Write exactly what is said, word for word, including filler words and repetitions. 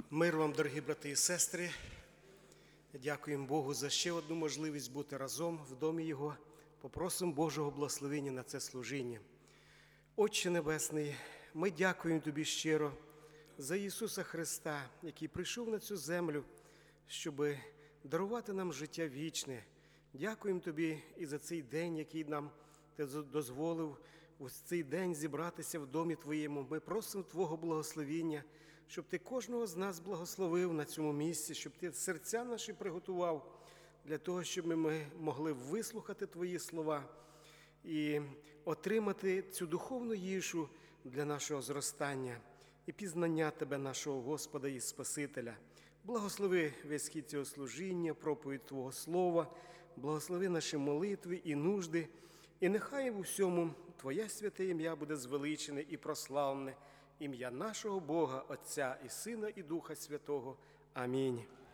Мир вам, дорогі брати і сестри. Дякуємо Богу за ще одну можливість бути разом в домі Його. Попросимо Божого благословення на це служіння. Отче Небесний, ми дякуємо Тобі щиро за Ісуса Христа, який прийшов на цю землю, щоб дарувати нам життя вічне. Дякуємо Тобі і за цей день, який нам Ти дозволив у цей день зібратися в домі Твоєму. Ми просимо Твого благословіння, щоб Ти кожного з нас благословив на цьому місці, щоб Ти серця наші приготував для того, щоб ми могли вислухати Твої слова і отримати цю духовну їжу для нашого зростання і пізнання Тебе, нашого Господа і Спасителя. Благослови весь хід цього служіння, проповідь Твого Слова, благослови наші молитви і нужди, і нехай у всьому Твоє святе ім'я буде звеличене і прославлене, ім'я нашого Бога, Отця і Сина і Духа Святого. Амінь.